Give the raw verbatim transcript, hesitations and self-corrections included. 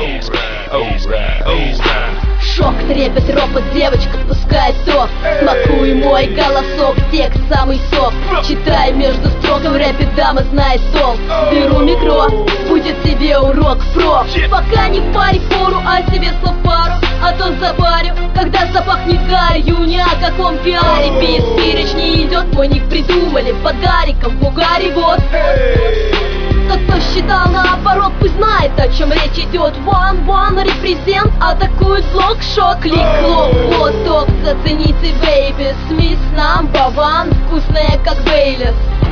Шок, трепет, ропот, девочка спускает ток. Смакуй мой голосок, текст самый сок. Читай между строк, в рэпе дама знает толк. Беру микро, будет тебе урок впрок. Пока не парь пору, а себе слов пару, а то запарю, когда запахнет гарью. Ни о каком пиаре, пи-эс-пи речь не идет. Мой ник придумали подариком в угаре, вот. Тот, кто считал наоборот, пусть знает, о чем речь идет. One, one, represent, атакует блокшот. Клик, клок, флоток, зацените, бейби. Смис, number one, вкусная как Бейлис.